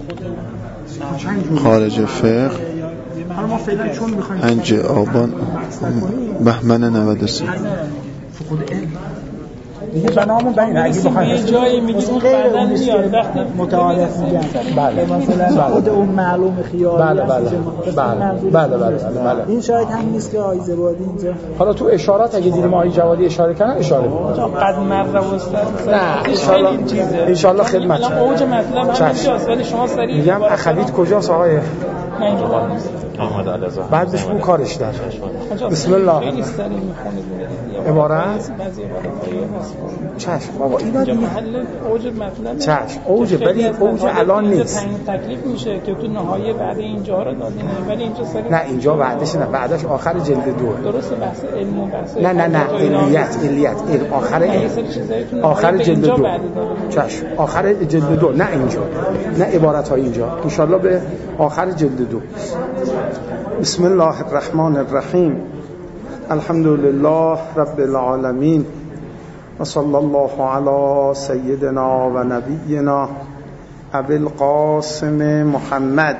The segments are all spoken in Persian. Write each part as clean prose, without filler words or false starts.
خارج فقه ما فعلا چون می‌خوایم 5 آبان بهمن 93 فقود علم دیگه بنامون ببین اگه بخوایم یه جایی میگیم بعدن میاد وقتی متعارف میگن بله مثلا خود اون معلوم خیالی بله این شاید هم نیست که آقای زبادی اینجا حالا تو اشارات اگه دیدیم آقای جوادی اشاره کردن اشاره تا قد مطلب استاد نه ان شاء الله خدمت الان اوج مطلب همینجاست ولی شما سریع میگم اخویت کجاست آقای احمد علیزاده بعد بهش بو کارش در بسم الله خیلی سریع میخونید عبارت بعضی عبارت‌های هست چشم بابا اینا دیگه محل اوج مطلب چشم اوج ولی اوج الان نیست تکلیف میشه که تو نهایه بعد اینجا رو دادین ولی اینجا سریع نه اینجا بعدش نه بعدش آخر جلد 2 درسته بحث علم و بحث نه علیت آخر جلد 2 چشم آخر جلد 2 نه اینجا نه عبارت های اینجا ان شاء الله به آخر جلد 2 بسم الله الرحمن الرحیم الحمد لله رب العالمین و صلی الله علی سیدنا و نبینا ابی القاسم محمد.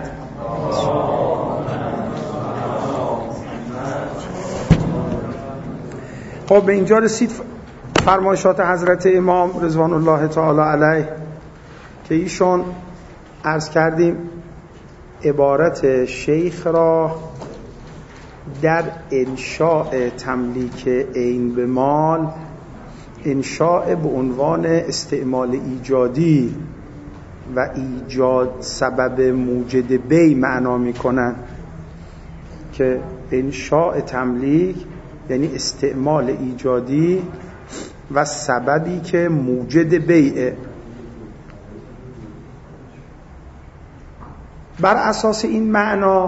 خب به اینجا رسید فرمایشات حضرت امام رضوان الله تعالی علیه که ایشون عرض کردیم عبارت شیخ را در انشاء تملیک عین به مال انشاء به عنوان استعمال ایجادی و ایجاد سبب موجد بی معنا میکنن که انشاء تملیک یعنی استعمال ایجادی و سببی که موجد بیعه. بر اساس این معنا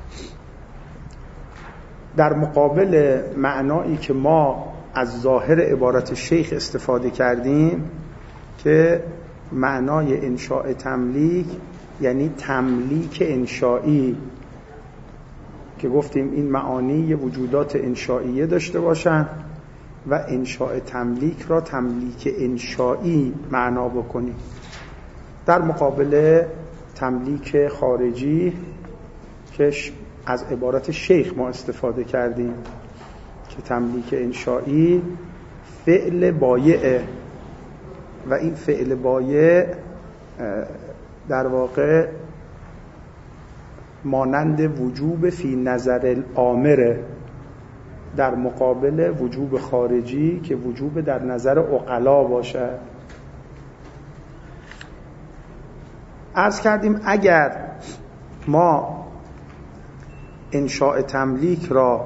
در مقابل معنایی که ما از ظاهر عبارت شیخ استفاده کردیم که معنای انشاء تملیک یعنی تملیک انشایی که گفتیم این معانی وجودات انشائیه داشته باشن و انشاء تملیک را تملیک انشایی معنا بکنیم، در مقابل تملیک خارجی که از عبارت شیخ ما استفاده کردیم که تملیک انشایی فعل بایعه و این فعل بایع در واقع مانند وجوب فی نظر الامره در مقابل وجوب خارجی که وجوب در نظر عقلا باشد. عرض کردیم اگر ما انشاء تملیک را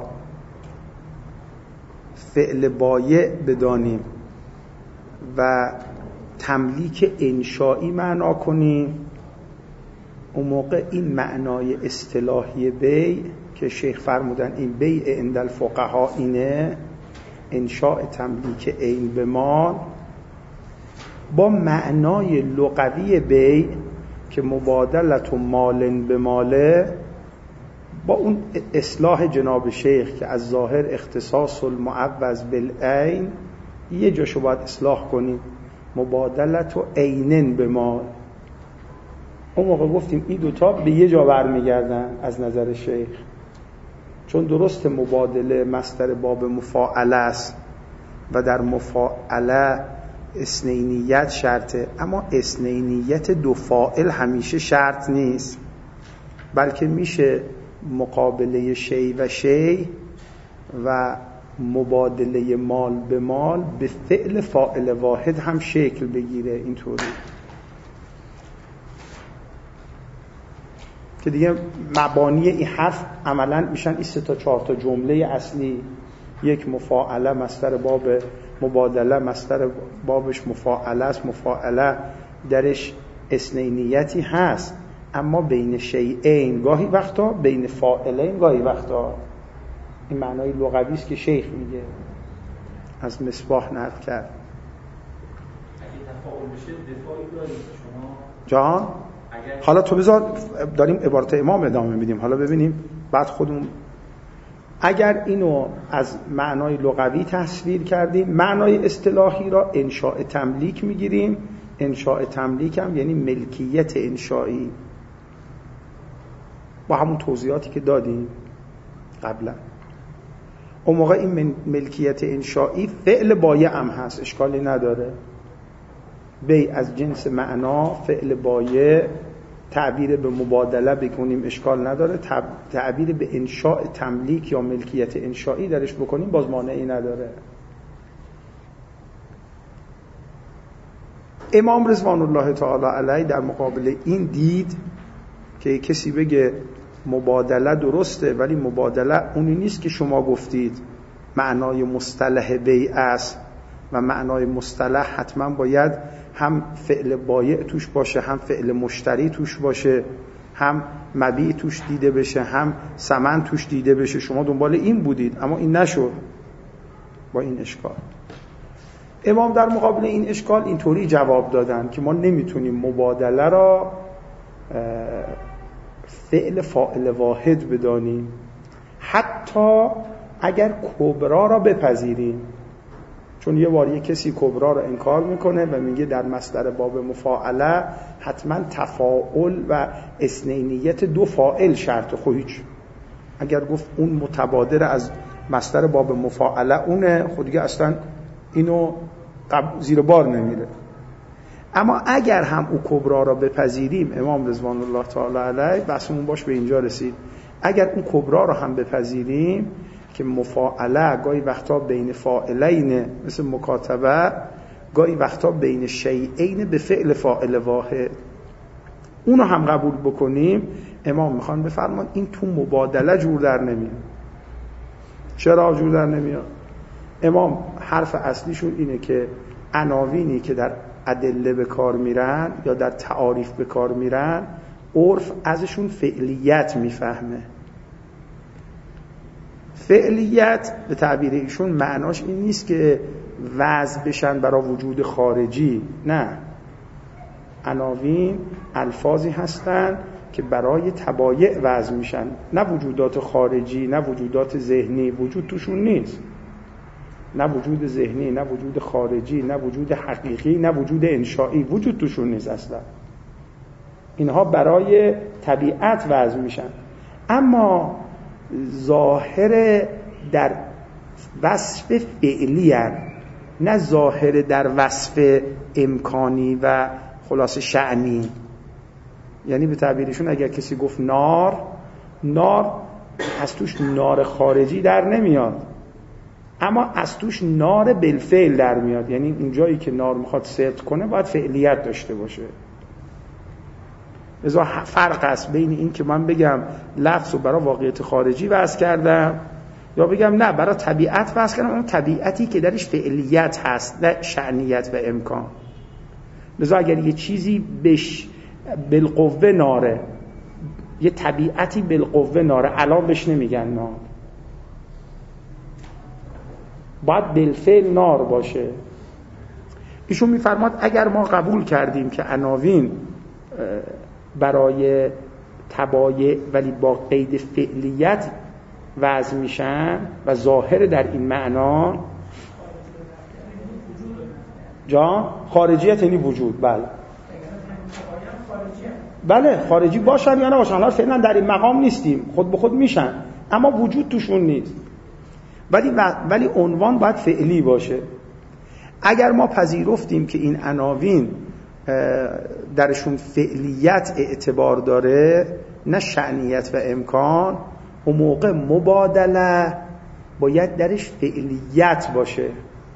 فعل بایع بدانیم و تملیک انشایی معنا کنیم، اون موقع این معنای اصطلاحی بیع که شیخ فرمودن این بیع عند الفقها اینه انشاء تملیک عین به مال با معنای لغوی بیع که مبادلت مال به ماله با اون اصلاح جناب شیخ که از ظاهر اختصاص المعوض بالعین یه جاشو باید اصلاح کنیم مبادلت و عینن به مال. اون موقع گفتیم این دوتا به یه جا برمیگردن از نظر شیخ، چون درست مبادله مصدر باب مفاعله است و در مفاعله اثنینیت شرطه، اما اثنینیت دو فاعل همیشه شرط نیست، بلکه میشه مقابله شی و شی و مبادله مال به مال به فعل فاعل واحد هم شکل بگیره اینطوری که دیگه مبانی این حرف عملاً میشن این 3 تا 4 تا جمله اصلی، یک مفاعله مصدر باب مبادله مصدر بابش مفاعله است، مفاعله درش اثنینیتی هست اما بین شیئین گاهی وقتا بین فاعلین گاهی وقتا. این معنای لغوی است که شیخ میگه از مصباح نقل کرد. اگه تفاعل بشه دفاعی دارید شما جان حالا تو بذار داریم عبارت امام ادامه میدیم، حالا ببینیم بعد خودمون اگر اینو از معنای لغوی تصویر کردیم معنای اصطلاحی را انشاء تملیک میگیریم. انشاء تملیک هم یعنی ملکیت انشایی، با همون توضیحاتی که دادیم قبلا. اون موقع این ملکیت انشائی فعل بایع هم هست، اشکالی نداره. بیع از جنس معنا، فعل بایع، تعبیر به مبادله بکنیم اشکال نداره، تعبیر به انشاء تملیک یا ملکیت انشائی درش بکنیم باز مانعی نداره. امام رضوان الله تعالی علیه در مقابل این دید که کسی بگه مبادله درسته ولی مبادله اونی نیست که شما گفتید معنای مصطلح بیع است و معنای مصطلح حتما باید هم فعل بایع توش باشه، هم فعل مشتری توش باشه، هم مبیع توش دیده بشه، هم ثمن توش دیده بشه. شما دنبال این بودید اما این نشد با این اشکال. امام در مقابل این اشکال اینطوری جواب دادن که ما نمیتونیم مبادله را فعل فاعل واحد بدانیم حتی اگر کبرا را بپذیریم، چون یه بار کسی کبرا را انکار میکنه و میگه در مصدر باب مفاعله حتما تفاعل و اثنینیت دو فاعل شرط. خودش اگر گفت اون متبادر از مصدر باب مفاعله اونه، خود دیگه اصلا اینو زیر بار نمیره. اما اگر هم او کبرا را بپذیریم، امام رضوان الله تعالی علیه بحثمون باش به اینجا رسید، اگر اون کبرا را هم بپذیریم که مفاعله گاهی وقتا بین فاعلین مثل مکاتبه، گاهی وقتا بین شیئین به فعل فاعل واحد، اونو هم قبول بکنیم، امام میخوان بفرمان این تو مبادله جور در نمیاد. چرا جور در نمیاد؟ امام حرف اصلیشون اینه که عناوینی که در ادله به کار میرن یا در تعاریف به کار میرن، عرف ازشون فعلیت میفهمه. فعلیت به تعبیر ایشون معناش این نیست که وضع بشن برای وجود خارجی، نه، عناوین الفاظی هستن که برای تبایع وضع میشن، نه وجودات خارجی، نه وجودات ذهنی، وجود توشون نیست، نه وجود ذهنی، نه وجود خارجی، نه وجود حقیقی، نه وجود انشائی، وجود توشون نیست اصلا. اینها برای طبیعت وضع میشن. اما ظاهر در وصف فعلی هست، نه ظاهر در وصف امکانی و خلاص شأنی. یعنی به تعبیرشون اگر کسی گفت نار، نار از توش نار خارجی در نمیاد، اما از توش نار بالفعل در میاد. یعنی اون جایی که نار میخواد صدق کنه باید فعلیت داشته باشه. لذا فرق است بین این که من بگم لفظ رو برای واقعیت خارجی وضع کردم یا بگم نه برای طبیعت وضع کردم، اون طبیعتی که درش فعلیت هست نه شأنیت و امکان. لذا اگر یه چیزی بالقوه ناره، یه طبیعتی بالقوه ناره، الان بهش نمیگن نار، باید بالفعل نار باشه. ایشون میفرماد اگر ما قبول کردیم که عناوین برای تبایع ولی با قید فعلیت وضع میشن و ظاهر در این معنا خارجیت یعنی وجود، بله خارجی باشن یا نباشن، حالا فعلا در این مقام نیستیم، خود به خود میشن اما وجود توشون نیست، ولی عنوان باید فعلی باشه. اگر ما پذیرفتیم که این عناوین درشون فعلیت اعتبار داره نه شأنیت و امکان، اون موقع مبادله باید درش فعلیت باشه.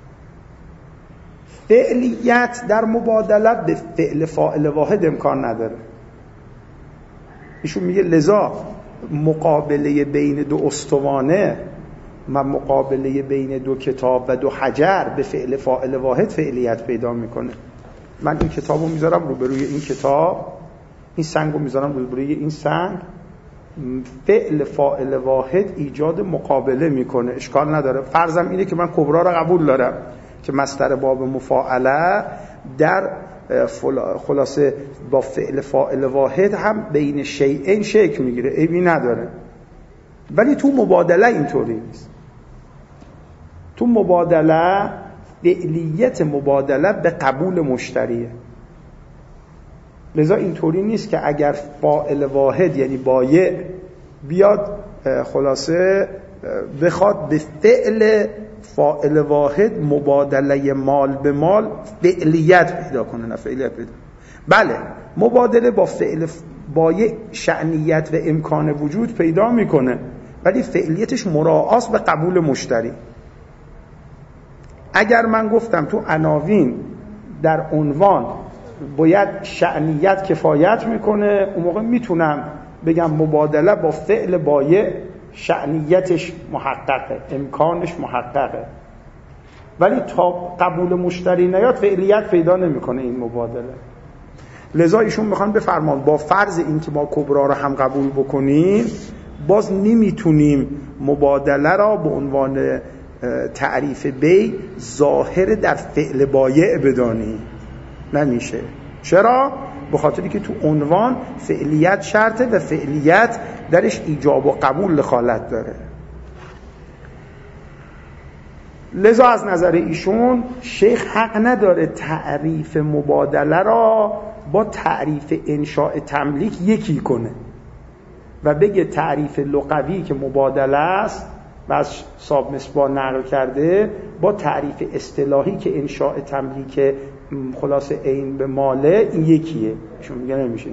فعلیت در مبادله به فعل فاعل واحد امکان نداره. ایشون میگه لذا مقابله بین دو استوانه و مقابله بین دو کتاب و دو حجر به فعل فاعل واحد فعلیت پیدا میکنه. من این کتابو میذارم روبروی این کتاب، این سنگو میذارم روبروی این سنگ، فعل فاعل واحد ایجاد مقابله میکنه، اشکال نداره. فرضم اینه که من کبرا را قبول دارم که مصدر باب مفاعله در خلاصه با فعل فاعل واحد هم بین شیئین شکل میگیره، عیبی نداره. ولی تو مبادله اینطوری نیست. تو مبادله فعلیت مبادله به قبول مشتریه. لذا اینطوری نیست که اگر فاعل واحد یعنی بایع بیاد خلاصه بخواد به فعل فاعل واحد مبادله مال به مال فعلیت پیدا کنه، نه فعلیت پیدا. بله مبادله با فعل بایع شأنیت و امکان وجود پیدا میکنه، ولی فعلیتش مراعاست به قبول مشتری. اگر من گفتم تو عناوین در عنوان باید شأنیت کفایت میکنه، اون موقع میتونم بگم مبادله با فعل بایع شأنیتش محققه، امکانش محققه، ولی تا قبول مشتری نیاد فعلیت پیدا نمیکنه این مبادله. لذا ایشون میخوان بفرمان با فرض این که ما کبرا رو هم قبول بکنیم، باز نمیتونیم مبادله را به عنوان تعریف بی ظاهر در فعل بایع بدانیم، نمیشه. چرا؟ به خاطری که تو عنوان فعلیت شرطه و فعلیت درش ایجاب و قبول دخالت داره. لذا از نظر ایشون شیخ حق نداره تعریف مبادله را با تعریف انشاء تملیک یکی کنه و بگه تعریف لغوی که مبادله است و از صاحب مصباح نقل کرده با تعریف اصطلاحی که انشاء تملیک خلاصه عین به ماله این یکیه. ایشون میگه نمیشه.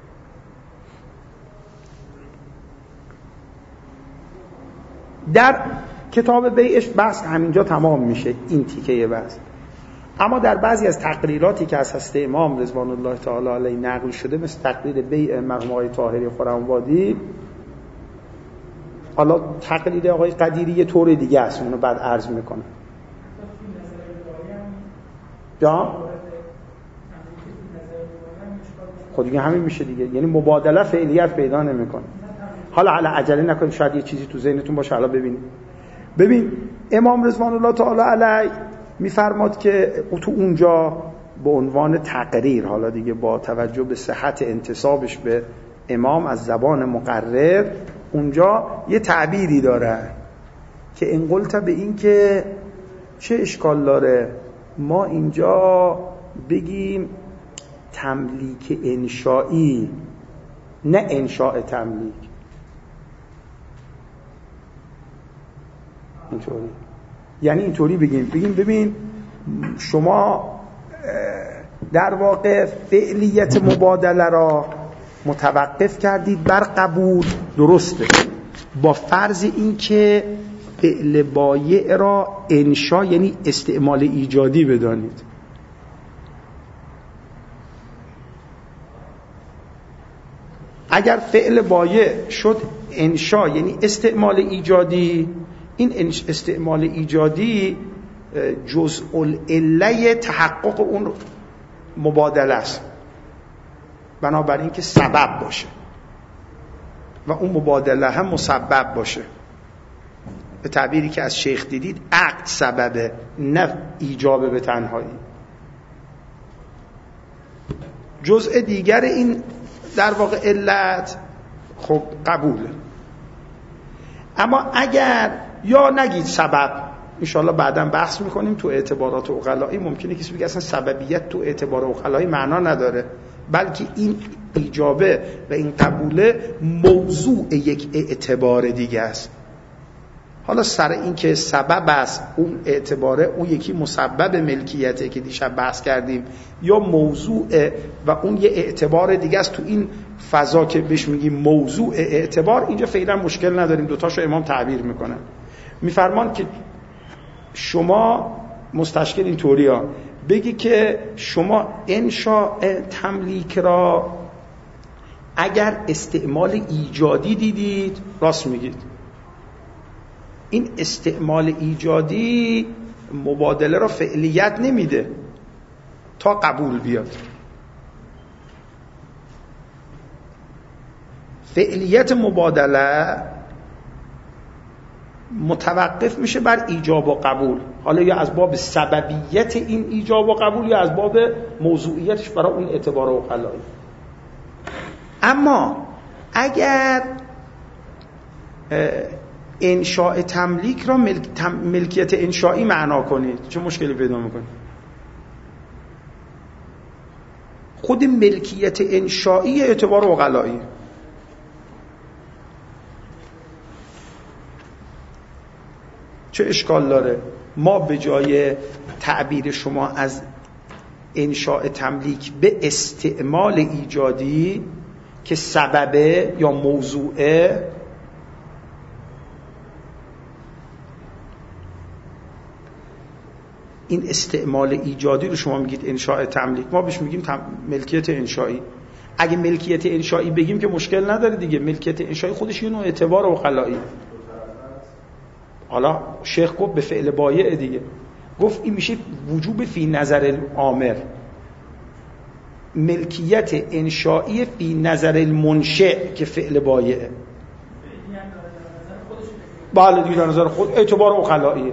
در کتاب بیعش بحث همینجا تمام میشه، این تیکه بحث. اما در بعضی از تقریراتی که از هست امام رضوان الله تعالی علیه نقل شده، مثل تقریر بیع مرحوم آقای طاهری خرم‌آبادی، حالا تقریر آقای قدیری یه طور دیگه است، اونو بعد عرض میکنه. یا خود دیگه همین میشه دیگه، یعنی مبادله فعلیت پیدا نمیکنه. حالا عجله نکنید، شاید یه چیزی تو ذهنتون باشه، حالا ببینید. ببین امام رضوان الله تعالی علیه میفرماد که تو اونجا به عنوان تقریر، حالا دیگه با توجه به صحت انتسابش به امام از زبان مقرر، اونجا یه تعبیری داره که ان قلت به این که چه اشکال داره ما اینجا بگیم تملیک انشائی نه انشاء تملیک. اینطوری یعنی اینطوری بگیم ببین شما در واقع فعلیت مبادله را متوقف کردید بر قبول، درسته، با فرض این که فعل بایع را انشا یعنی استعمال ایجادی بدانید. اگر فعل بایع شد انشا یعنی استعمال ایجادی، این استعمال ایجادی جزء العله تحقق اون مبادله است، بنابراین که سبب باشه و اون مبادله هم مسبب باشه. به تعبیری که از شیخ دیدید عقد سببه نه ایجاب به تنهایی. جزء دیگر این در واقع علت خب قبوله. اما اگر یا نگید سبب، انشاءالله بعداً بحث میکنیم تو اعتبارات عقلایی، ممکنه کسی بگه اصلا سببیت تو اعتبار عقلایی معنا نداره، بلکه این ایجابه و این قبوله موضوع یک اعتبار دیگه است. حالا سر این که سبب است اون اعتباره، اون یکی مسبب ملکیته که دیشب بحث کردیم، یا موضوع و اون یه اعتبار دیگه است. تو این فضا که بهش میگیم موضوع اعتبار، اینجا فعلا مشکل نداریم، دوتاشو امام تعبیر میکنن. میفرمان که شما مستشکل این طوری ها بگی که شما انشاء تملیک را اگر استعمال ایجادی دیدید، راست میگید، این استعمال ایجادی مبادله را فعلیت نمیده تا قبول بیاد. فعلیت مبادله متوقف میشه بر ایجاب و قبول، حالا یا از باب سببیت این ایجاب و قبول یا از باب موضوعیتش برای اون اعتبار عقلایی. اما اگر انشاء تملیک را ملکیت انشائی معنا کنید، چه مشکلی پیدا میکنید؟ خود ملکیت انشایی اعتبار عقلایی. چه اشکال داره ما به جای تعبیر شما از انشاء تملیک به استعمال ایجادی که سببه یا موضوعه، این استعمال ایجادی رو شما میگید انشاء تملیک، ما بهش میگیم ملکیت انشایی. اگه ملکیت انشایی بگیم که مشکل نداره دیگه، ملکیت انشایی خودش یه نوع اعتبار عقلایی. حالا شیخ گفت به فعل بایع دیگه، گفت این میشه وجوب فی نظر العامر، ملکیت انشایی فی نظر المنشئ که فعل بایعه. بله دیگه در نظر خود اعتبار عقلاییه.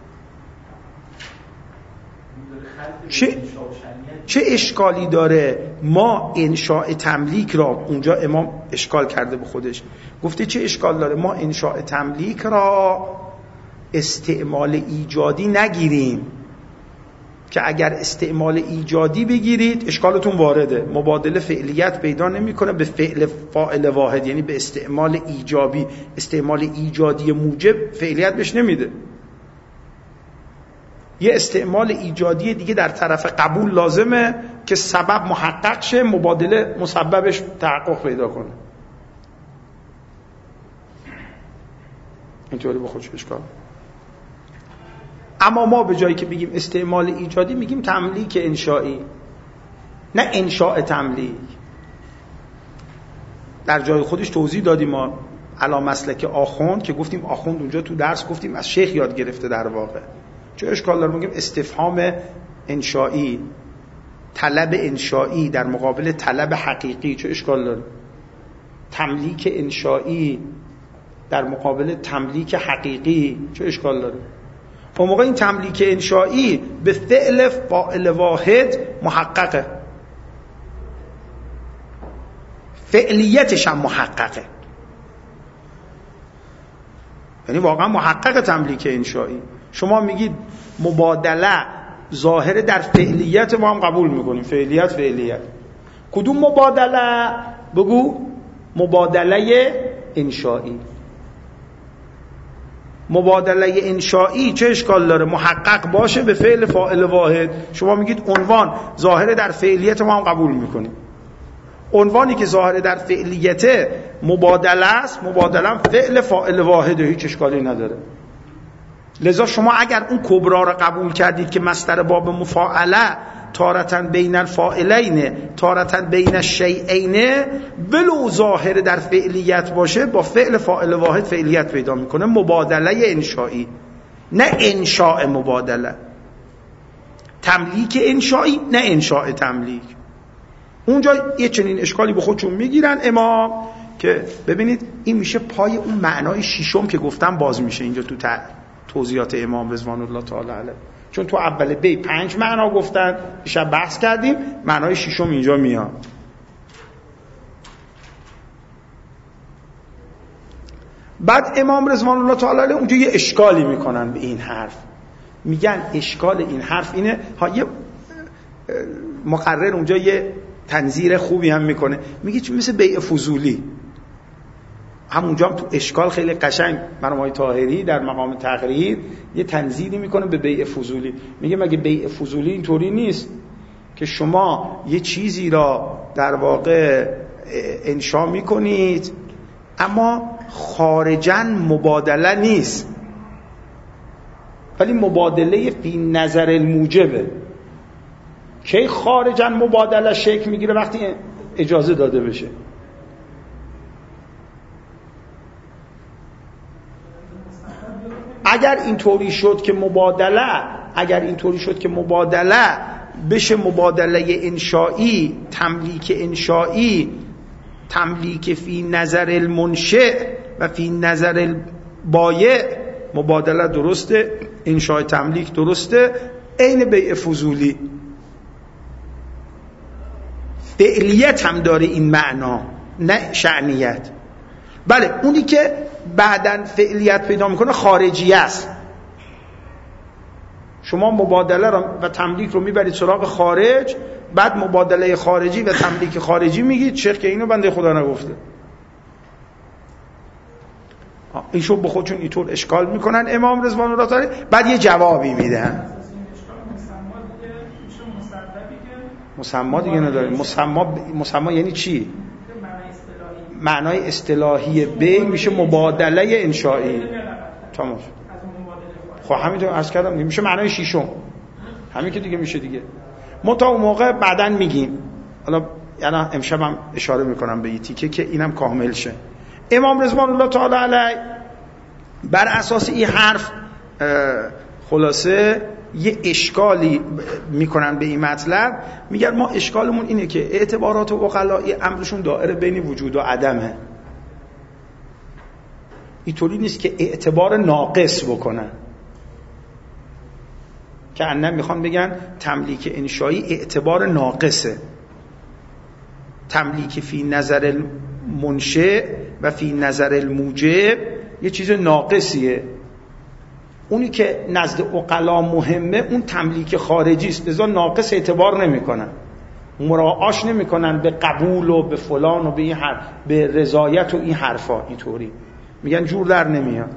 چه اشکالی داره ما انشاء تملیک را، اونجا امام اشکال کرده به خودش، گفته چه اشکال داره ما انشاء تملیک را استعمال ایجادی نگیریم، که اگر استعمال ایجادی بگیرید اشکالتون وارده، مبادله فعلیت پیدا نمیکنه به فعل فاعل واحد، یعنی به استعمال ایجابی، استعمال ایجادی موجب فعلیت بهش نمیده. یه استعمال ایجادی دیگه در طرف قبول لازمه که سبب محقق شه، مبادله مسببش تحقق پیدا کنه. اینطوری به خودش اشکال. اما ما به جایی که بگیم استعمال ایجادی میگیم تملیک انشایی، نه انشاء تملیک. در جای خودش توضیح دادیم ما علی مسلک آخوند، که گفتیم آخوند اونجا تو درس گفتیم از شیخ یاد گرفته. در واقع چه اشکال داره میگیم استفهام انشایی، طلب انشایی در مقابل طلب حقیقی، چه اشکال داره؟ تملیک انشایی در مقابل تملیک حقیقی، چه اشکال داره؟ اون موقع این تملیک انشایی به فعل فاعل واحد محققه، فعلیتش هم محققه، یعنی واقعا محقق تملیک انشایی. شما میگید مبادله ظاهر در فعلیت، ما هم قبول میکنیم فعلیت. کدوم مبادله؟ بگو مبادله انشایی. مبادله انشایی چه اشکال داره محقق باشه به فعل فاعل واحد؟ شما میگید عنوان ظاهر در فعلیت، ما هم قبول میکنیم. عنوانی که ظاهر در فعلیت مبادله است، مبادله فعل فاعل واحده، هیچ اشکالی نداره. لذا شما اگر اون کبرا را قبول کردید که مصدر باب مفاعله تارتن بین الفاعلین تارتن بین الشیئین، ولو ظاهر در فعلیت باشه با فعل فاعل واحد فعلیت پیدا میکنه. مبادله انشایی، نه انشاء مبادله. تملیک انشایی، نه انشاء تملیک. اونجا یه چنین اشکالی به خودشون میگیرن امام، که ببینید این میشه پای اون معنای ششم که گفتم باز میشه اینجا تو توضیحات امام رضوان الله تعالی علیه. چون تو اول بی 5 معنا گفتن، دیشب بحث کردیم، معنای ششم اینجا میاد. بعد امام رضوان الله تعالی علیه اونجا یه اشکالی میکنن به این حرف، میگن اشکال این حرف اینه، یه مقرر اونجا یه تنظیر خوبی هم میکنه، میگه چون مثل بیع فضولی. همونجا هم تو اشکال خیلی قشنگ مرحوم آقای طاهری در مقام تقریر یه تنظیری میکنه به بیع فضولی. میگه مگه بیع فضولی اینطوری نیست که شما یه چیزی را در واقع انشا میکنید اما خارجاً مبادله نیست، ولی مبادله فی نظر الموجبه. کی خارجاً مبادله شکل میگیره؟ وقتی اجازه داده بشه. اگر اینطوری شد که مبادله بشه مبادله انشایی، تملیک انشایی، تملیک فی نظر المنشئ و فی نظر البایع، مبادله درسته، انشاء تملیک درسته، عین بیع فضولی. فعلیت هم داره این معنا، نه شأنیت. بله اونی که بعداً فعلیت پیدا میکنه خارجی است. شما مبادله رو و تملیک رو میبرید سراغ خارج، بعد مبادله خارجی و تملیک خارجی میگید، شیخ که اینو بنده خدا نگفته. ایشو به خودشون اینطور اشکال میکنن امام رضوان الله تعالی، بعد یه جوابی میدن. مسما دیگه نداره. مسما یعنی چی؟ معنای اصطلاحی بی میشه مبادله انشائی. تمام. خب همینطور عرض کردم میشه معنای شیشم، همین که دیگه میشه دیگه. تا اون موقع بعدن میگیم. حالا یعنی امشب هم اشاره میکنم به این تیکه که اینم کامل شه. امام رضوان الله تعالی علیه بر اساس این حرف خلاصه یه اشکالی میکنن به این مطلب. میگن ما اشکالمون اینه که اعتبارات عقلائی امرشون دائره بین وجود و عدمه. اینطوری نیست که اعتبار ناقص بکنن، که انم میخوان بگن تملیک انشایی اعتبار ناقصه. تملیک فی نظر المنشئ و فی نظر الموجب یه چیز ناقصیه. اونی که نزد عقلا مهمه اون تملیک خارجی است، لذا ناقص اعتبار نمیکنن، مراعاش نمیکنن به قبول و به فلان و به این به رضایت و این حرفا. اینطوری میگن جور در نمیاد.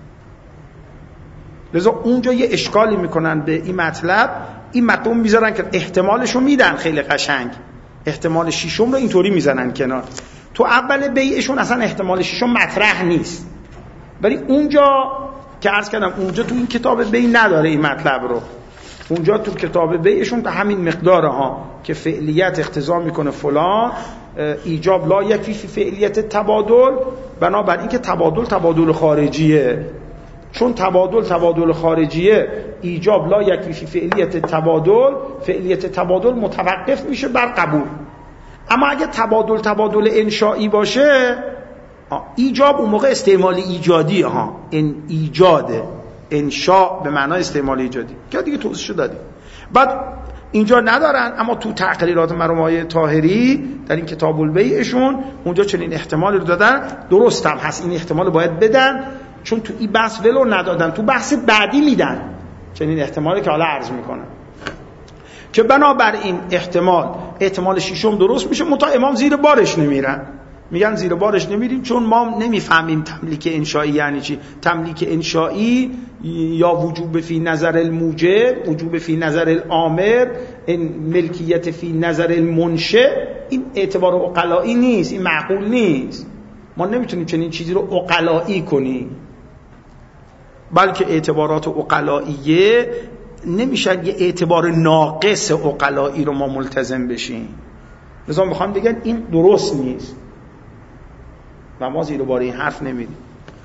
لذا اونجا یه اشکالی میکنن به این مطلب. این مطلب میذارن که احتمالشو میدن خیلی قشنگ، احتمال شیشم رو اینطوری میزنن کنار. تو اول بیعشون اصلا احتمال شیشم مطرح نیست، ولی اونجا که عرض کردم اونجا تو این کتاب بی نداره این مطلب رو. اونجا تو کتاب بیعشون تا همین مقداره ها که فعلیت اقتضا میکنه فلان، ایجاب لا یکفی فی فعلیت تبادل، بنابراین این که تبادل خارجیه. چون تبادل خارجیه، ایجاب لا یکفی فی فعلیت تبادل متوقف میشه بر قبول. اما اگه تبادل انشائی باشه، ایجاب اون موقع استعمال ایجادی ایجاده. انشاء به معنای استعمال ایجادی که دیگه توضیحشو دادیم. بعد اینجا ندارن، اما تو تقریرات مرحوم طاهری در این کتاب البیعشون اونجا چنین احتمالی رو دادن. درست هم هست، این احتمال باید بدن، چون تو این بحث ولو ندادن، تو بحث بعدی میدن چنین احتمالی که حالا عرض میکنن، که بنابراین احتمال شیشم درست میشه. منتها امام زیر بارش نمیرن. میگن زیر بارش نمیریم چون ما نمیفهمیم تملیک انشائی یعنی چی. تملیک انشائی یا وجوب فی نظر الموجب، وجوب فی نظر الامر، ملکیت فی نظر المنشئ، این اعتبار عقلائی نیست، این معقول نیست. ما نمیتونیم چنین چیزی رو عقلائی کنیم، بلکه اعتبارات عقلائیه نمیشن یه اعتبار ناقص عقلائی رو ما ملتزم بشیم. لذا میخوام بگن این درست نیست و ما زیر بار این حرف نمیدیم.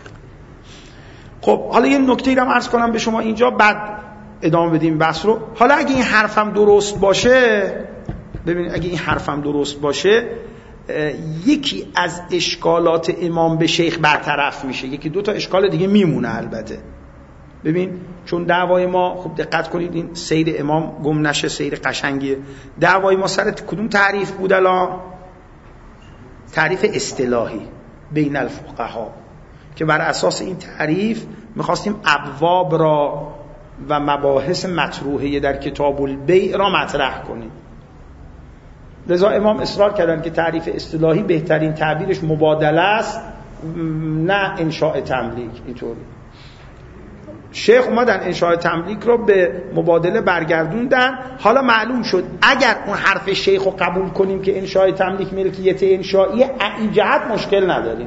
خب حالا یه نکته ای رو عرض کنم به شما اینجا، بعد ادامه بدیم بحث رو. حالا اگه این حرفم درست باشه، ببینید اگه این حرفم درست باشه، یکی از اشکالات امام به شیخ برطرف میشه، یکی دو تا اشکال دیگه میمونه البته. ببین چون دعوای ما، خوب دقت کنید این سیر امام گم نشه، سیر قشنگیه. دعوای ما سر کدوم تعریف بود الان؟ تعریف اصطلاحی بین الفقها، که بر اساس این تعریف میخواستیم ابواب را و مباحث مطروحه در کتاب البیع را مطرح کنیم. لذا امام اصرار کردن که تعریف اصطلاحی بهترین تعبیرش مبادله است، نه انشاء تملیک. اینطوری شیخ اومدن انشاء تملیک رو به مبادله برگردوندن. حالا معلوم شد اگر اون حرف شیخ رو قبول کنیم که انشاء تملیک ملکیت انشائی، این جهت مشکل نداریم.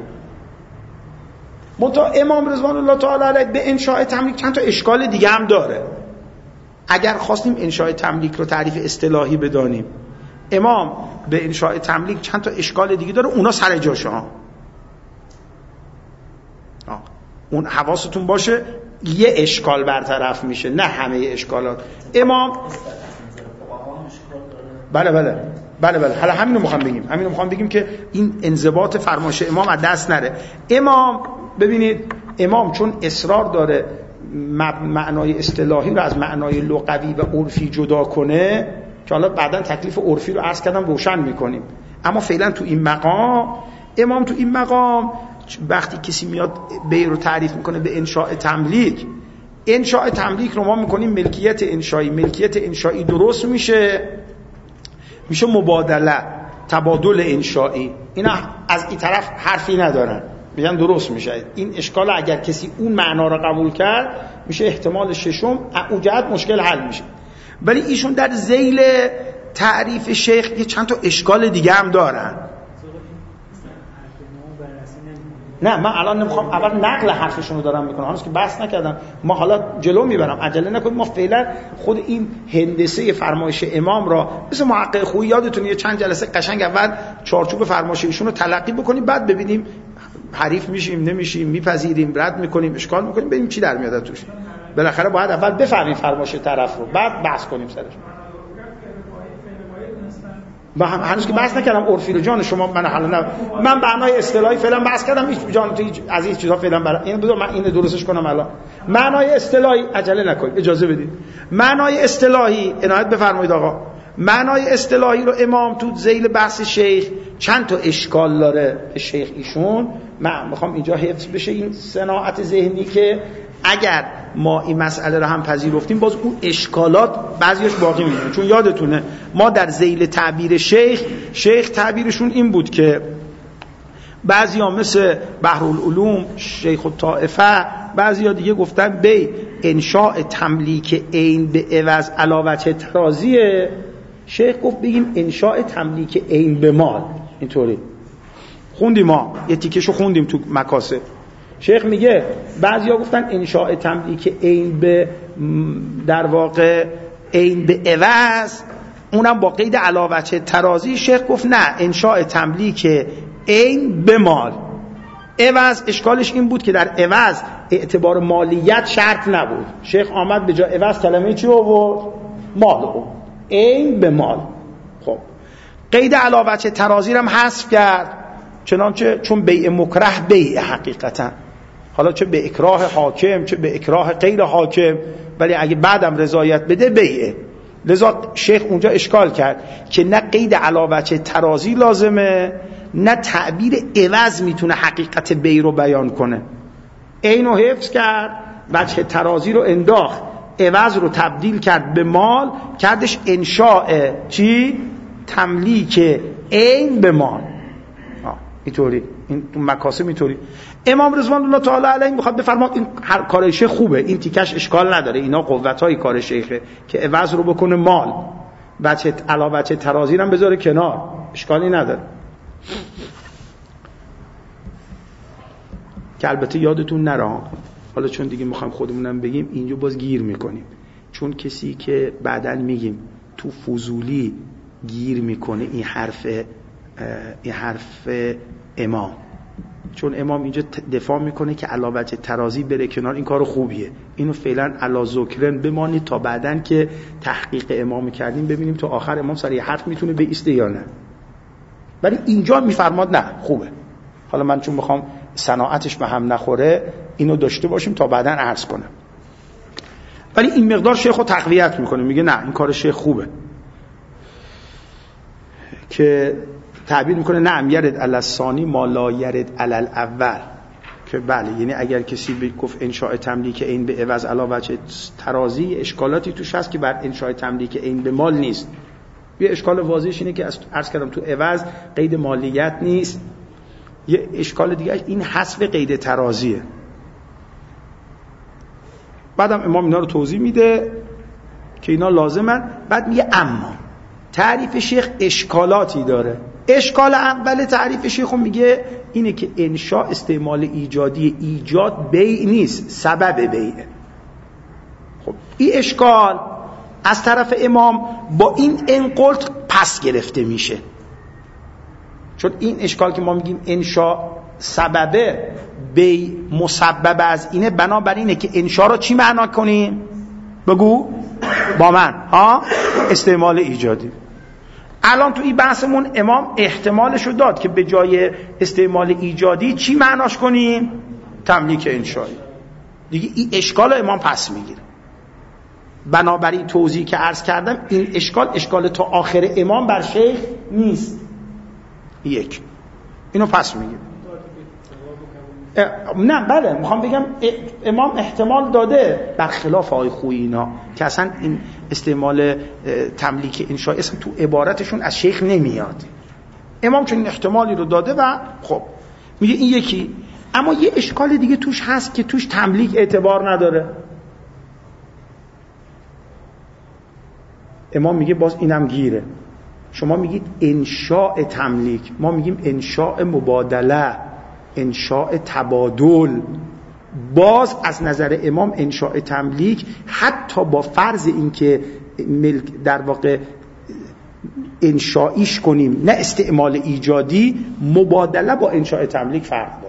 منتها امام رضوان الله تعالی علیه به انشاء تملیک چند تا اشکال دیگه هم داره. اگر خواستیم انشاء تملیک رو تعریف اصطلاحی بدانیم، امام به انشاء تملیک چند تا اشکال دیگه داره، اونا سر جاشه ها. اون حواستون باشه، یه اشکال برطرف میشه، نه همه اشکالات. امام بله حالا همینو میخوام بگیم که این انضباط فرمایش امام از دست نره. امام ببینید، امام چون اصرار داره معنای اصطلاحی رو از معنای لغوی و عرفی جدا کنه، که حالا بعداً تکلیف عرفی رو عرض کردم روشن میکنیم، اما فعلا تو این مقام امام وقتی کسی میاد بیع رو تعریف میکنه به انشاء تملیک رو ما میکنیم ملکیت انشائی درست میشه میشه مبادله، تبادل انشائی. اینا از این طرف حرفی ندارن، میگن درست میشه. این اشکال اگر کسی اون معنا رو قبول کرد میشه احتمال ششم، اون جهت مشکل حل میشه. ولی ایشون در ذیل تعریف شیخ یه چند تا اشکال دیگه هم دارن. نه من الان نمیخوام، اول نقل حرفشون رو دارم میکنم، هنوز که بحث نکردم. ما حالا جلو میبرم، عجله نکنید. ما فعلا خود این هندسه فرمایش امام را مثل محقق خویی یادتونه یه چند جلسه قشنگ اول چارچوب فرمایش ایشون رو تلقی بکنیم، بعد ببینیم حریف میشیم نمیشیم، میپذیریم رد میکنیم اشکال میکنیم، ببینیم چی در میاد توش. بالاخره باید اول بفهمیم فرمایش طرف رو، بعد بحث کنیم سرش. با هم هنوز که بحث نکردم عرفی رو. جان شما من حالا نه، من معنای اصطلاحی فعلا بحث کردم. هیچ جان تو از این چیزا فعلا برای این بذار من اینو درستش کنم. الان معنای اصطلاحی، عجله نکنید اجازه بدید. معنای اصطلاحی عنایت بفرمایید آقا. معنای اصطلاحی رو امام تو ذیل بحث شیخ چند تا اشکال داره. شیخ ایشون من میخوام اینجا حفظ بشه این صناعت ذهنی که اگر ما این مسئله رو هم پذیرفتیم باز اون اشکالات بعضیش باقی میمونه. چون یادتونه ما در ذیل تعبیر شیخ تعبیرشون این بود که بعضیا مثل بحرالعلوم شیخ الطائفه، بعضیا دیگه گفتن بی انشاء تملیک عین به عوض علاوه ترازیه. شیخ گفت بگیم انشاء تملیک عین به مال. اینطوری خوندیم، ما یه تیکشو خوندیم تو مکاسب. شیخ میگه بعضیا گفتن انشاء تملیک عین به در واقع عین به عوض، اونم با قید علاوه ترازی. شیخ گفت نه، انشاء تملیک عین به مال. عوض اشکالش این بود که در عوض اعتبار مالیت شرط نبود. شیخ آمد به جای عوض کلمه چی آورد؟ مال آورد، عین به مال. خب قید علاوه ترازی رو هم حذف کرد، چنانچه چون بیع مکره بیع حقیقتا، حالا چه به اکراه حاکم چه به اکراه غیر حاکم، ولی اگه بعدم رضایت بده بیعه. لذا شیخ اونجا اشکال کرد که نه قید علاوه ترازی لازمه نه تعبیر عوض میتونه حقیقت بیع رو بیان کنه. اینو حفظ کرد، وجه ترازی رو انداخت، عوض رو تبدیل کرد به مال، کردش انشاء چی؟ تملیک عین به مال. اینطوری این تو مکاسب اینطوری. امام رضوان الله تعالی علیه میخواد بفرماد این هر کار شیخ خوبه، این تیکش اشکال نداره، اینا قوتای کار شیخه که عوض رو بکنه مال، بچه علاوه ترازی رو بذاره کنار، اشکالی نداره. که البته یادتون نره، حالا چون دیگه میخوایم خودمونم بگیم اینجا باز گیر میکنیم، چون کسی که بعدن میگیم تو فضولی گیر میکنه این حرف امام، چون امام اینجا دفاع میکنه که علاوه ترازی بره کنار، این کار خوبیه، اینو فعلا علا ذکرن بمانید تا بعدن که تحقیق امام کردیم ببینیم تا آخر امام سر یه حرف میتونه بایسته یا نه. ولی اینجا میفرماد نه خوبه. حالا من چون میخوام صناعتش به هم نخوره اینو داشته باشیم تا بعدن عرض کنم. ولی این مقدار شیخو تقویت میکنه، میگه نه این کار شیخ خوبه، که تعبیر میکنه نعم یرد علی الثانی ما لا یرد علی الاول، که بله یعنی اگر کسی گفت انشاء تملیک عین به عوض علاوه ترازی اشکالاتی توش هست که بر انشاء تملیک عین به مال نیست. یه اشکال واضحش اینه که عرض کردم تو عوض قید مالیت نیست. یه اشکال دیگه این حذف قید ترازیه. بعدم امام اینا رو توضیح میده که اینا لازمن. بعد میگه اما تعریف شیخ اشکالاتی داره. اشکال اول تعریف شیخ میگه اینه که انشاء استعمال ایجادی، ایجاد بیع نیست، سبب بیعه. خب این اشکال از طرف امام با این انقلت پس گرفته میشه، چون این اشکال که ما میگیم انشاء سببه بیع مسبب از اینه، بنابراینه که انشاء رو چی معنا کنیم؟ بگو با من استعمال ایجادی. الان تو این بحثمون امام احتمالشو داد که به جای استعمال ایجادی چی معناش کنیم؟ تملیک انشایی. دیگه این اشکال امام پس میگیره. بنابراین توضیح که عرض کردم این اشکال تا آخر امام بر شیخ نیست. یک اینو پس میگیره. نه بله میخوام بگم امام احتمال داده برخلاف آقای خویی اینا که اصلا این استعمال تملیک انشائی اصلا تو عبارتشون از شیخ نمیاد. امام چون احتمالی رو داده و خب میگه این یکی. اما یه اشکال دیگه توش هست که توش تملیک اعتبار نداره. امام میگه باز اینم گیره. شما میگید انشاء تملیک، ما میگیم انشاء مبادله، انشاء تبادل. باز از نظر امام انشاء تملیک حتی با فرض اینکه در واقع انشائیش کنیم نه استعمال ایجادی، مبادله با انشاء تملیک فرق داره.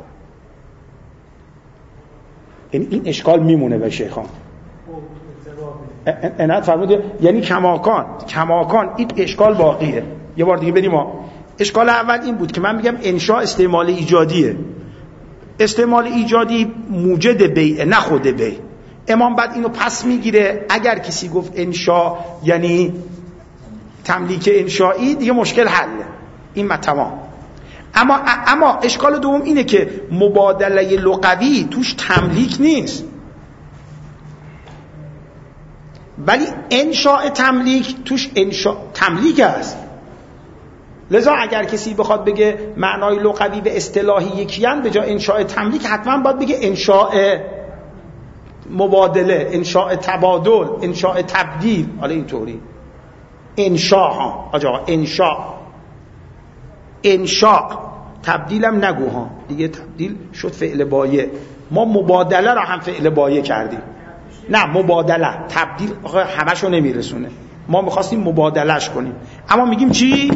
یعنی این اشکال میمونه به شیخان. انت فرموده یعنی کماکان این اشکال باقیه. یه بار دیگه بریم اشکال اول این بود که من میگم انشاء استعمال ایجادیه. استعمال ایجادی موجد بیع نه خود بیع. امام بعد اینو پس میگیره. اگر کسی گفت انشاء یعنی تملیک انشایی دیگه مشکل حله. این تمام. اما اشکال دوم اینه که مبادله لغوی توش تملیک نیست، ولی انشاء تملیک توش تملیک است. لذا اگر کسی بخواد بگه معنای لغوی و اصطلاحی یکیان، به جای انشاء تملیک حتما باید بگه انشاء مبادله، انشاء تبادل، انشاء تبدیل. حالا اینطوری انشاء ها آجا انشاء تبدیلم نگو ها دیگه، تبدیل شد فعل بایع. ما مبادله را هم فعل بایع کردیم. نه مبادله تبدیل همشو نمیرسونه. ما میخواستیم مبادلهش کنیم اما میگیم چی؟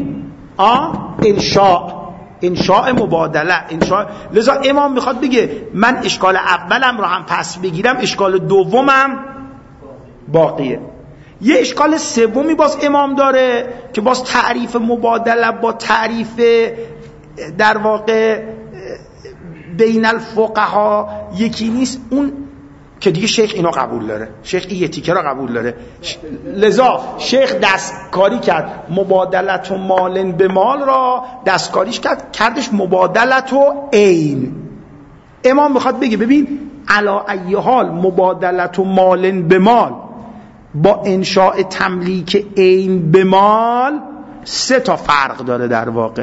انشاء مبادله انشاء. لذا امام میخواد بگه من اشکال اولم رو هم پس بگیرم، اشکال دومم باقیه. یه اشکال سومی باز امام داره که باز تعریف مبادله با تعریف در واقع بین الفقها یکی نیست. اون که دیگه شیخ اینو قبول داره، شیخ این یه تیکه رو قبول داره. لذا شیخ دستکاری کرد مبادلت و مالن به مال را دستکاریش کردش مبادلت و عین. امام میخواد بگه ببین علا ای حال مبادلت و مالن به مال با انشاء تملیک عین به مال 3 تا فرق داره در واقع.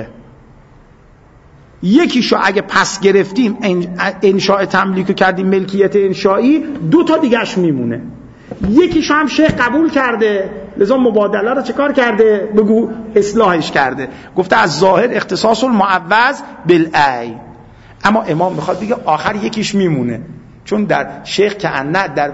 یکیشو اگه پس گرفتیم انشاء تملیک کردیم ملکیت انشایی، 2 تا دیگهش میمونه. یکیشو هم شیخ قبول کرده، لذا مبادله رو چه کار کرده؟ بگو اصلاحش کرده، گفته از ظاهر اختصاص المعوض بالعین. اما امام میخواد بگه آخر یکیش میمونه، چون در شیخ که نه در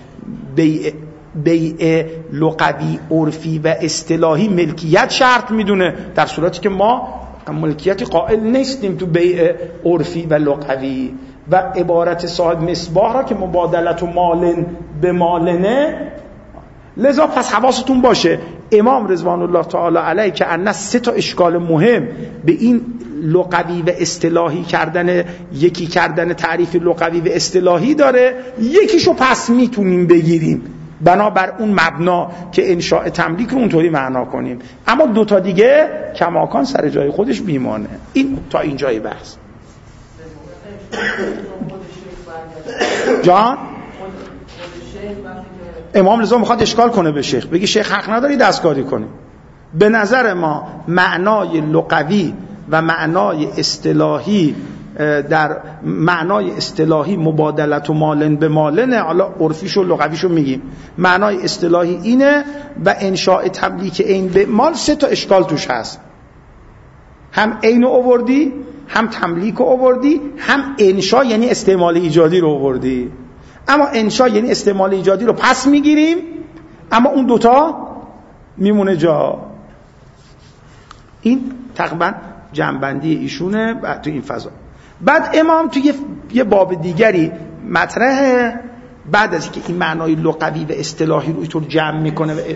بیع لغوی عرفی و اصطلاحی ملکیت شرط میدونه، در صورتی که ما ملکیتی قائل نیستیم تو بیع عرفی و لغوی. و عبارت صاحب مصباح را که مبادلت و مالن به مالنه. لذا پس حواستون باشه امام رضوان الله تعالی علیه که ان 3 تا اشکال مهم به این لغوی و اصطلاحی کردن، یکی کردن تعریف لغوی و اصطلاحی داره، یکیشو پس میتونیم بگیریم بنابر اون مبنا که انشاء تملیک رو اونطوری معنا کنیم. اما 2 تا دیگه کماکان سر جای خودش میمانه. این تا اینجای بحث. جان امام رضا میخواد اشکال کنه به شیخ، بگی شیخ حق نداری دستکاری کنه. به نظر ما معنای لغوی و معنای اصطلاحی، در معنای اصطلاحی مبادلت و مالن به مالنه، حالا عرفیش و لغویشو میگیم. معنای اصطلاحی اینه و انشاء تملیک عین به مال 3 تا اشکال توش هست. هم عین رو آوردی، هم تملیک رو آوردی، هم انشاء یعنی استعمال ایجادی رو آوردی. اما انشاء یعنی استعمال ایجادی رو پس میگیریم، اما اون 2 تا میمونه جا. این تقریبا جنبندی ایشونه تو این فضا. بعد امام تو یه باب دیگری مطرحه، بعد از اینکه این معنای لغوی و اصطلاحی رو اینطور جمع میکنه و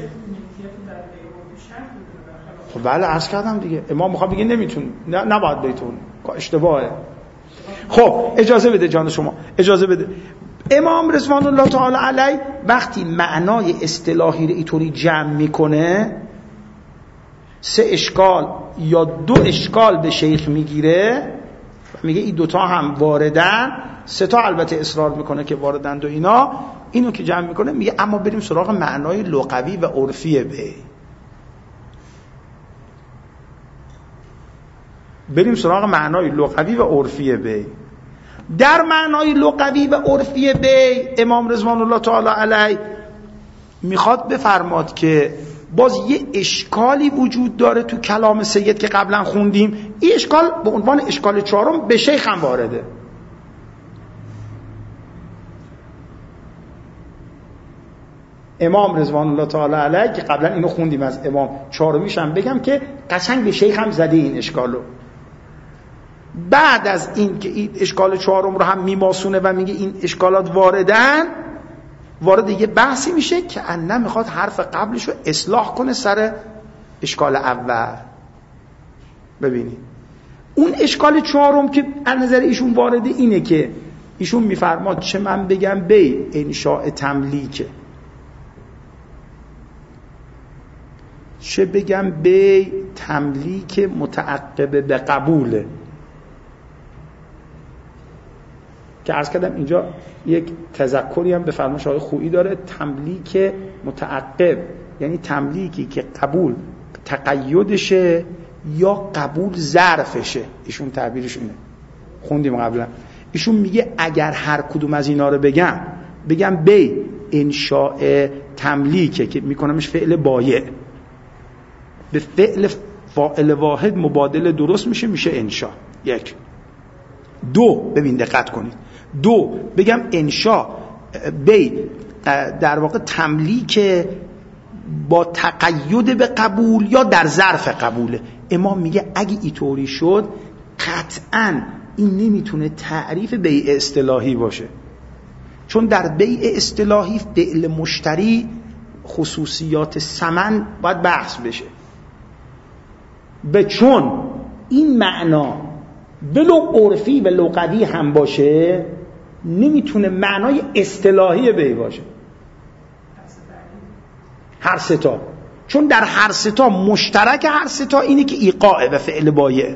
خب بله عرض کردم دیگه، امام میخواد بگه نمیتون، نباید بیتون، اشتباهه. خب اجازه بده جان شما، اجازه بده. امام رضوان الله تعالی علیه وقتی معنای اصطلاحی رو اینطوری جمع میکنه 3 اشکال یا 2 اشکال به شیخ میگیره. میگه این دوتا هم واردن، سه تا البته اصرار میکنه که واردند و اینا، اینو که جمع میکنه میگه اما بریم سراغ معنای لغوی و عرفی بی. بریم سراغ معنای لغوی و عرفی بی. در معنای لغوی و عرفی بی امام رضوان الله تعالی علیه میخواد بفرماد که باز یه اشکالی وجود داره تو کلام سید که قبلا خوندیم. این اشکال به عنوان اشکال چهارم به شیخ هم وارده. امام رضوان الله تعالی علیه که قبلا اینو خوندیم از امام، چهارمیش هم بگم که قشنگ به شیخ هم زده این اشکالو. بعد از این که این اشکال چهارم رو هم میماسونه و میگه این اشکالات واردن، وارد یه بحثی میشه که انه میخواد حرف قبلش رو اصلاح کنه سر اشکال اول. ببینید اون اشکال چهارم که از نظر ایشون وارده اینه که ایشون میفرماد چه من بگم بی انشاء تملیکه، چه بگم بی تملیک متعقب به قبوله. که عرض کردم اینجا یک تذکری هم به فرمایش آقای خویی داره. تملیک متعقب یعنی تملیکی که قبول تقیدشه یا قبول ظرفشه. ایشون تعبیرش اینه، خوندیم قبلا. ایشون میگه اگر هر کدوم از اینا رو بگم بی انشاء تملیکه که میکنمش فعل بایع، به فعل فاعل واحد مبادله درست میشه انشاء. یک. دو، ببین دقت کنید، دو بگم انشاء بی در واقع تملیک با تقید به قبول یا در ظرف قبوله. امام میگه اگه اینطوری شد قطعاً این نمیتونه تعریف بیع اصطلاحی باشه، چون در بیع اصطلاحی فعل مشتری خصوصیات ثمن باید بحث بشه. به چون این معنا ولو عرفی و لغوی هم باشه نمیتونه معنای اصطلاحی بیع باشه. هر ستا، چون در هر ستا مشترک هر ستا اینه که ایقاعه و فعل بایع،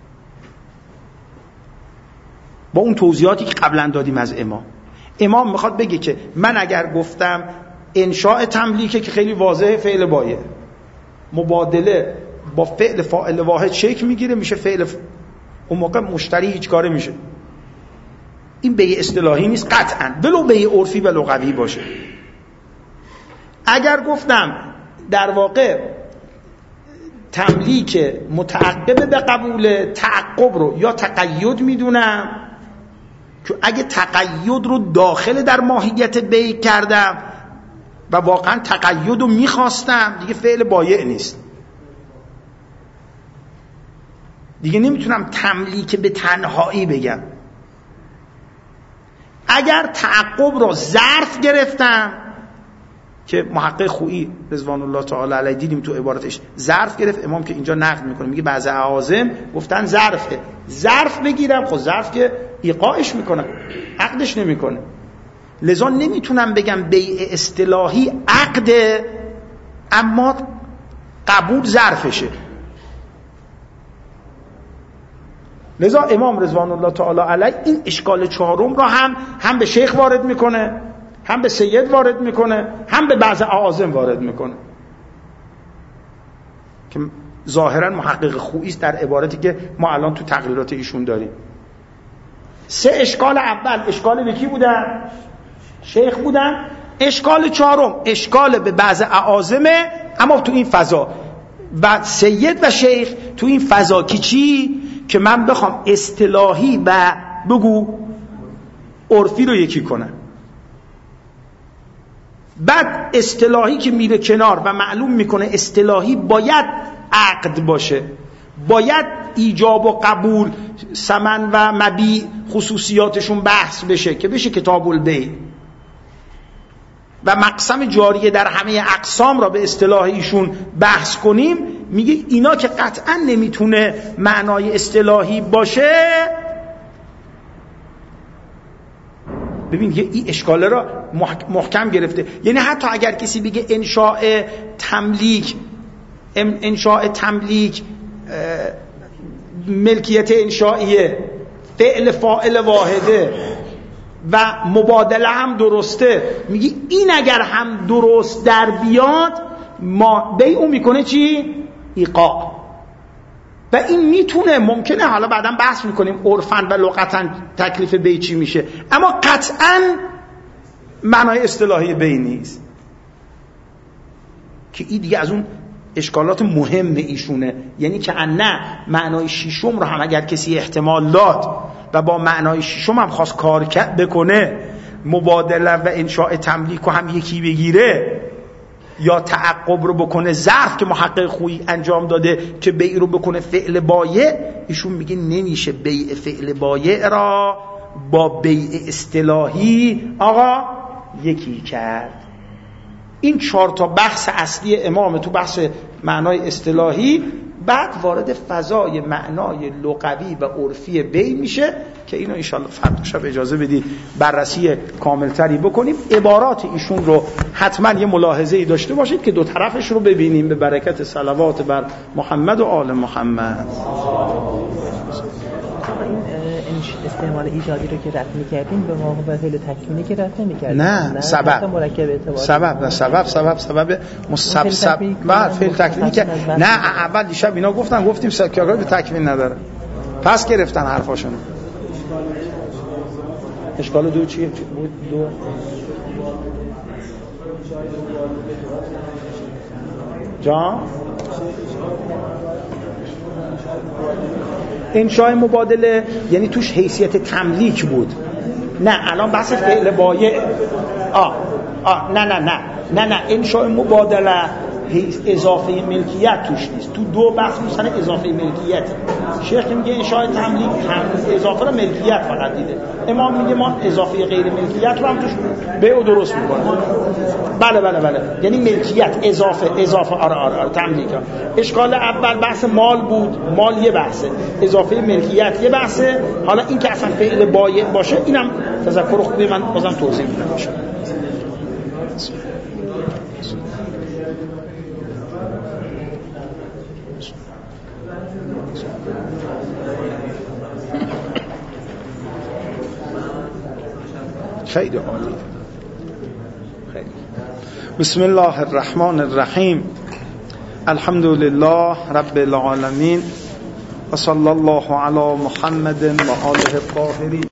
با اون توضیحاتی که قبلا دادیم از امام میخواد بگه که من اگر گفتم انشاء تملیکه که خیلی واضحه فعل بایع، مبادله با فعل فاعل واحد شکل میگیره میشه فعل اون موقع مشتری هیچ کاره میشه. این بیع اصطلاحی نیست قطعا، ولو بیع عرفی و لغوی باشه. اگر گفتم در واقع تملیک متعقب به قبول، تعقب رو یا تقید میدونم که اگه تقید رو داخل در ماهیت بیع کردم و واقعا تقید رو میخواستم دیگه فعل بایع نیست، دیگه نمیتونم تملیک به تنهایی بگم. اگر تعقب رو ظرف گرفتم که محقق خویی رضوان الله تعالی علیه دیدیم تو عبارتش ظرف گرفت، امام که اینجا نقد میکنه میگه بعضی اعاظم گفتن ظرفه، ظرف بگیرم خب ظرف که ایقاعش میکنه عقدش نمیکنه، لذا نمیتونم بگم بیع اصطلاحی عقده اما قبول ظرفشه. لذا امام رضوان الله تعالی علیه این اشکال چهارم را هم به شیخ وارد میکنه، هم به سید وارد میکنه، هم به بعض اعاظم وارد میکنه که ظاهرا محقق خویی است در عبارتی که ما الان تو تقریرات ایشون داریم. سه اشکال اول اشکال به کی بودن؟ شیخ بودن. اشکال چهارم اشکال به بعض اعاظمه اما تو این فضا، و سید و شیخ تو این فضا که چی؟ که من بخوام اصطلاحی و بگو عرفی رو یکی کنم. بعد اصطلاحی که میره کنار و معلوم میکنه اصطلاحی باید عقد باشه، باید ایجاب و قبول، ثمن و مبیع خصوصیاتشون بحث بشه که بشه کتاب البیع و مقسم جاریه در همه اقسام را به اصطلاح ایشون بحث کنیم. میگه اینا که قطعا نمیتونه معنای اصطلاحی باشه. ببین یه این اشکاله را محکم گرفته، یعنی حتی اگر کسی بگه انشاء تملیک ملکیت انشائیه فعل فاعل واحده و مبادله هم درسته، میگی این اگر هم درست در بیاد ما بیعو میکنه چی؟ ایقاع. و این میتونه ممکنه، حالا بعدا بحث میکنیم عرفاً و لغتاً تکلیف بیع چی میشه، اما قطعاً معنای اصطلاحی بیع نیست، که این دیگه از اون اشکالات مهم ایشونه. یعنی که نه معنای شیشم رو هم اگر کسی احتمال داد و با معنای شیشم هم خواست کار بکنه، مبادله و انشاء تملیک رو هم یکی بگیره یا تعقب رو بکنه، ظرف که محقق خویی انجام داده که بیع رو بکنه فعل بایع، ایشون میگه نمیشه بیع فعل بایع را با بیع اصطلاحی آقا یکی کرد. این 4 تا بحث اصلی امام تو بحث معنای اصطلاحی، بعد وارد فضای معنای لغوی و عرفی بیع میشه که اینو انشالله فردا شب اجازه بدید بررسی کاملتری بکنیم. عبارات ایشون رو حتما یه ملاحظه‌ای داشته باشید که دو طرفش رو ببینیم به برکت صلوات بر محمد و آل محمد. این استعمال ایجادی رو که رد می‌کردیم به واقع به فعل تکوینی که رد نمی‌کردیم، نه سبب مسبب و فعل تکوینی که نه اول دیشب اینا گفتیم سکیاگاه به تکوین نداره، پس گرفتن حرفاشونو. اشکال دو چیه بود؟ دو جان انشاء مبادله یعنی توش حیثیت تملیک بود. نه الان بحث فعل بایع نه انشاء مبادله اضافه ملکیت توش نیست. تو دو بحث مثلا اضافه ملکیت، شیخ میگه انشاء تملیک اضافه رو ملکیت فقط دیده، امام میگه ما اضافه غیر ملکیت رو هم توش بیع درست میکنه. بله یعنی ملکیت اضافه آره تملیک. اشکال اول بحث مال بود، مال یه بحثه، اضافه ملکیت یه بحثه. حالا این که اصلا فعل بایع باشه اینم تذکر خوبی من بازم توضیح میدم باشه. خیلی عالی. بسم الله الرحمن الرحیم. الحمد لله رب العالمین و صلی الله علی محمد و آله الطاهرین.